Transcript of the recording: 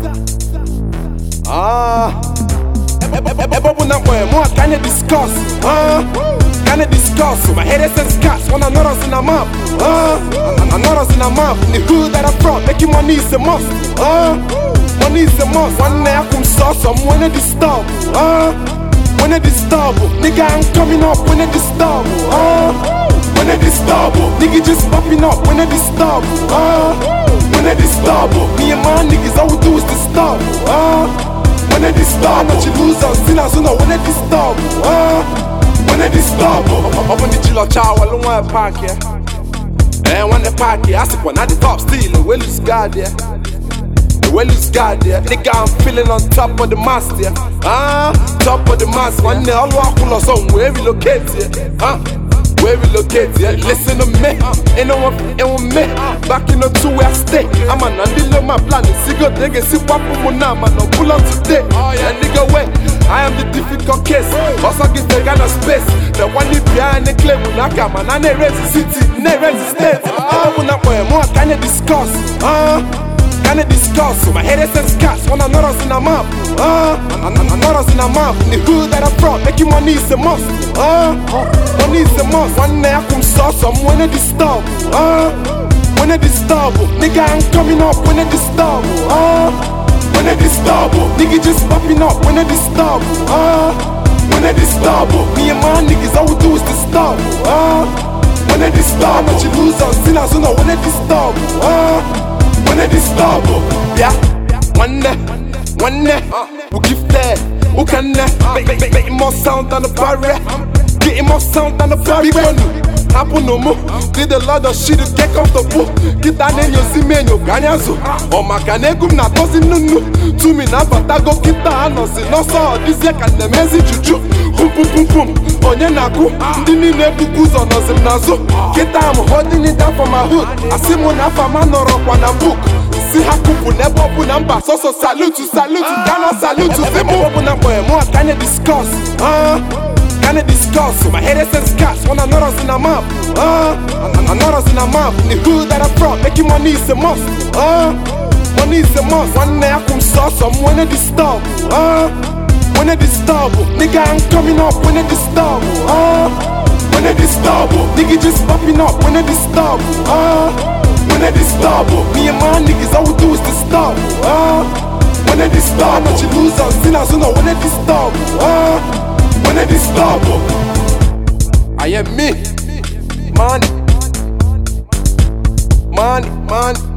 Ebobuna boy, more can you discuss? Can you discuss? My head is scars, wanna know us in a map. I know us in a map. In the hood that I'm from, making money is a must. Money is a must. One day I come saw someone to disturb. When they disturb, nigga I'm coming up when they disturb. When they disturb, nigga just popping up when they disturb. When they disturb, me and my niggas all we do is disturb. When they disturb, not you lose us, sinners who know when they disturb. When they disturb, up on the chill of chow, I don't want to park here. And when they park here, I see one at the top still, the well is God there. The well is God there. Nigga, I'm feeling on top of the mast here. Top of the mast. One day, all walk on us on where we locate here. Where we locate here. Listen to me. Ain't no one me. Back in the 2 where I stay. I'm an undeal my plan. See good nigga, see what I'm on. Man, no pull up today. Oh yeah, nigga, wait. I am the difficult case. Also give the kind of space. The one you behind the claim when I come and I raise the city, I raise the state. When I wear more, can you discuss? Can you discuss? My head is scars, wanna know us in a map. I know us in a map. In the hood that I'm from, making money is a must. Money is a must. One day I come saw someone to disturb. When they disturb, nigga I'm coming up when they disturb. When they disturb, nigga just popping up when they disturb. When they disturb, me and my niggas all we do is disturb. When they disturb, not you lose us, sinners who know when they disturb. When they disturb, yeah. One day, we'll give that. Who can that? Making more sound than the barrier. Getting more sound than the barrier. Happen no more. Did a lot of shit to get comfortable. Get that in your cement, your ganyazo. Oh, my canegum, not doesn't know. 2 minutes, but I go get the hands. No, so this year can the message juju. Boom. On your naku. Didn't need to goose on us in Nazo. Get I'm holding it down for my hood. I see one half a man or up on a book. See how couple never open number. So salute to Ghana, salute to Zemo. Open up more, can you discuss? Can you discuss? My head is scars, wanna know us in a map. I know us in a map. In the hood that I'm from, making money is a must. Money is a must. One day I come saw someone to disturb. When they disturb, nigga I'm coming up when they disturb. When they disturb, nigga just popping up when they disturb. When they disturb, me and my niggas all we do is disturb. When they disturb, not you lose us, sinners who know when they disturb. When they disturb, I am me. Money.